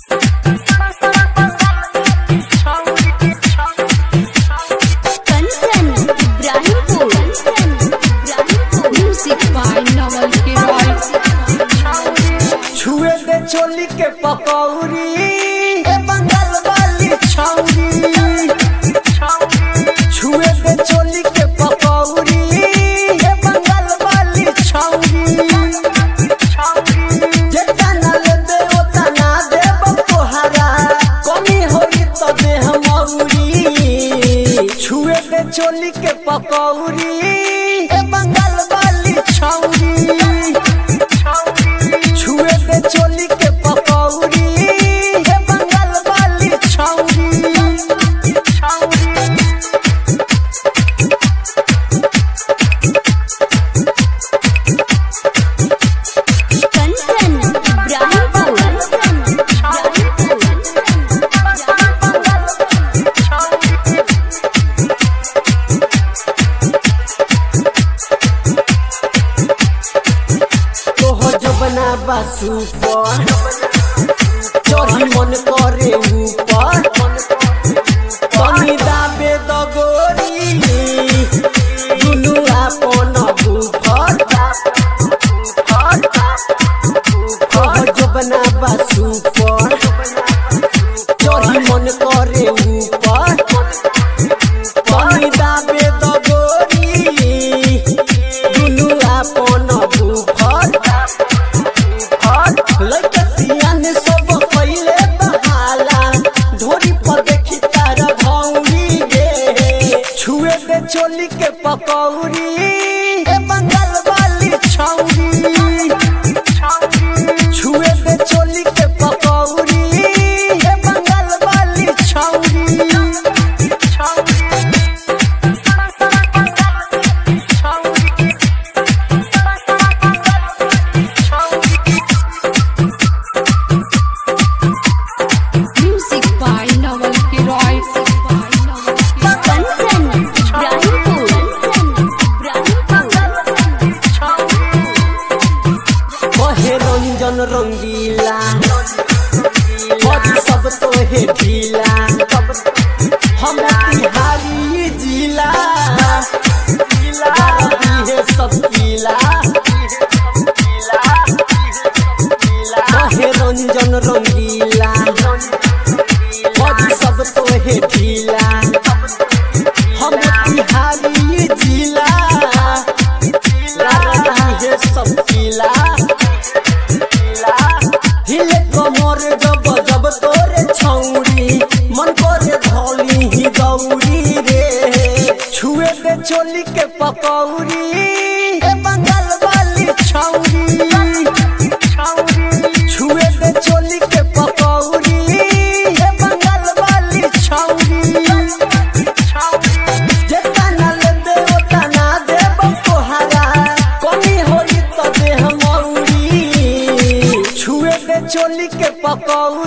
छुए दे चोली के पकौड़ी बंगाल वाली छौरी। छुए दे चोली के पकौड़ी बंगाल वाली छौरी। जेतना लेबे ओतना देब तोहरा, कमी होई तो देह मौरी। छुए दे चोली के पकौड़ी बंगाल वाली छौरी। छुए दे चोली के पकौड़ी बंगाल वाली छौरी। बासु पर चढ़ी मन करे ऊपर, तनी दाबे दगोरी दुनु आपन बुफर। जबना बासु पर चढ़ी मन करे ऊपर, तनी दाबे दगोरी दुनु आपन बुफर। लइकसियान सब पहिले बहाला, ढोरी पर देखी तारा भौंगी गे। छुए दे चोली के पकौड़ी बंगाल वाली छौरी। छुए दे चोली के पकौड़ी बंगाल वाली छौरी। रंजन रंगीला सब तोहे ढीला, हम बिहारी जिला है सब पीला। रंजन रंगीला सब तोहे ढीला, हम बिहारी जिला है सब पीला। हिले कमर जब जब तोरे छौरी, मन करे धौली ही दौड़ी रे। छुए दे चोली के पकौड़ी बंगाल वाली छौरी। छुए दे चोली के पकौड़ी बंगाल वाली छौरी। जेतना लेबे ओतना देब तोहरा, कमी होई तो देह मौरी। छुए दे चोली के पकौड़ी